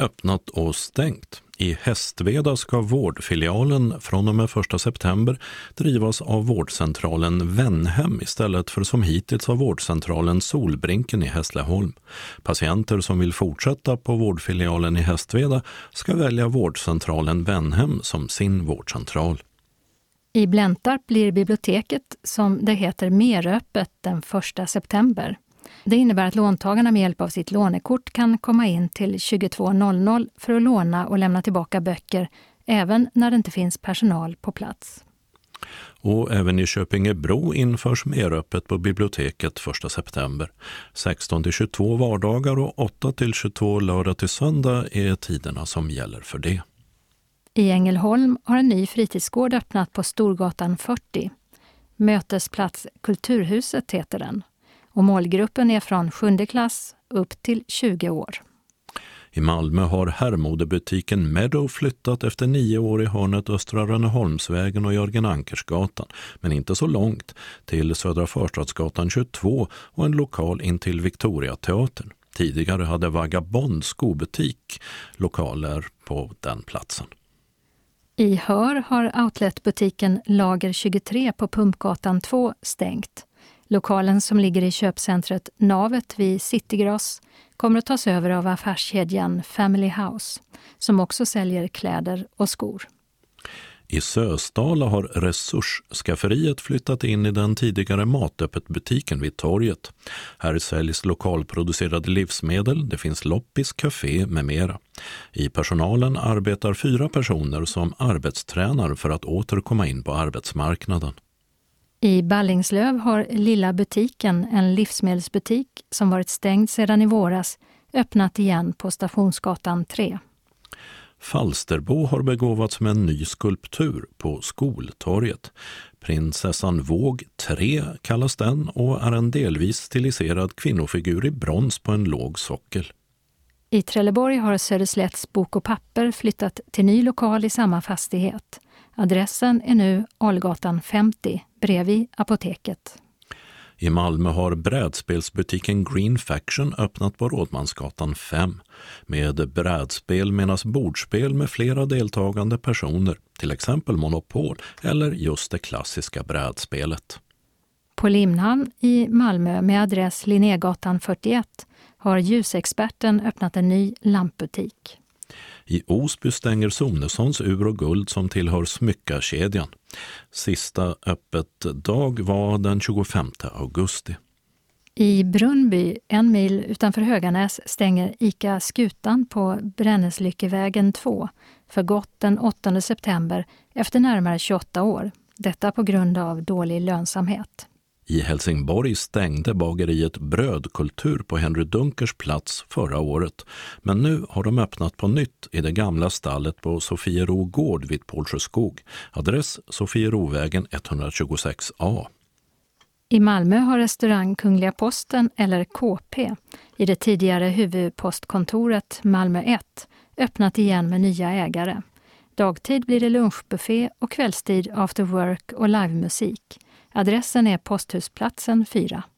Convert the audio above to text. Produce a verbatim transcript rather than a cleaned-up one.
öppnat och stängt. I Hästveda ska vårdfilialen från och med första september drivas av vårdcentralen Vennhem istället för som hittills av vårdcentralen Solbrinken i Hässleholm. Patienter som vill fortsätta på vårdfilialen i Hästveda ska välja vårdcentralen Vennhem som sin vårdcentral. I Bläntarp blir biblioteket, som det heter, mer öppet den första september. Det innebär att låntagarna med hjälp av sitt lånekort kan komma in till tjugotvå noll noll för att låna och lämna tillbaka böcker, även när det inte finns personal på plats. Och även i Köpingebro införs mer öppet på biblioteket första september. sexton till tjugotvå vardagar och åtta till tjugotvå lördag till söndag är tiderna som gäller för det. I Ängelholm har en ny fritidsgård öppnat på Storgatan fyrtio. Mötesplats Kulturhuset heter den. Och målgruppen är från sjunde klass upp till tjugo år. I Malmö har herrmodebutiken Meadow flyttat efter nio år i hörnet Östra Rönneholmsvägen och Jörgen Ankersgatan, men inte så långt, till Södra Förstadsgatan tjugotvå och en lokal in till Victoriateatern. Tidigare hade Vagabond skobutik lokaler på den platsen. I Hör har outletbutiken Lager tjugotre på Pumpgatan två stängt. Lokalen som ligger i köpcentret Navet vid Citygross kommer att tas över av affärskedjan Family House, som också säljer kläder och skor. I Sösdala har Resursskafferiet flyttat in i den tidigare matöppetbutiken vid torget. Här säljs lokalproducerade livsmedel, det finns loppis, café med mera. I personalen arbetar fyra personer som arbetstränar för att åter komma in på arbetsmarknaden. I Ballingslöv har Lilla butiken, en livsmedelsbutik som varit stängd sedan i våras, öppnat igen på Stationsgatan tre. Falsterbo har begåvats med en ny skulptur på Skoltorget. Prinsessan Våg tre kallas den och är en delvis stiliserad kvinnofigur i brons på en låg sockel. I Trelleborg har Söderslätts Bok och Papper flyttat till ny lokal i samma fastighet. Adressen är nu Algatan femtio, bredvid apoteket. I Malmö har brädspelsbutiken Green Faction öppnat på Rådmansgatan fem. Med brädspel menas bordspel med flera deltagande personer, till exempel Monopol eller just det klassiska brädspelet. På Limhamn i Malmö med adress Linnégatan fyrtioett har ljusexperten öppnat en ny lampbutik. I Osby stänger Sonessons ur och guld som tillhör smyckakedjan. Sista öppet dag var den tjugofemte augusti. I Brunnby, en mil utanför Höganäs, stänger ICA Skutan på Brännäslyckevägen två för gott den åttonde september efter närmare tjugoåtta år. Detta på grund av dålig lönsamhet. I Helsingborg stängde bageriet Brödkultur på Henry Dunkers plats förra året. Men nu har de öppnat på nytt i det gamla stallet på Sofiero gård vid Pålsjöskog. Adress Sofierovägen etthundratjugosex A. I Malmö har restaurang Kungliga Posten, eller K P, i det tidigare huvudpostkontoret Malmö ett öppnat igen med nya ägare. Dagtid blir det lunchbuffé och kvällstid after work och livemusik. Adressen är Posthusplatsen fyra.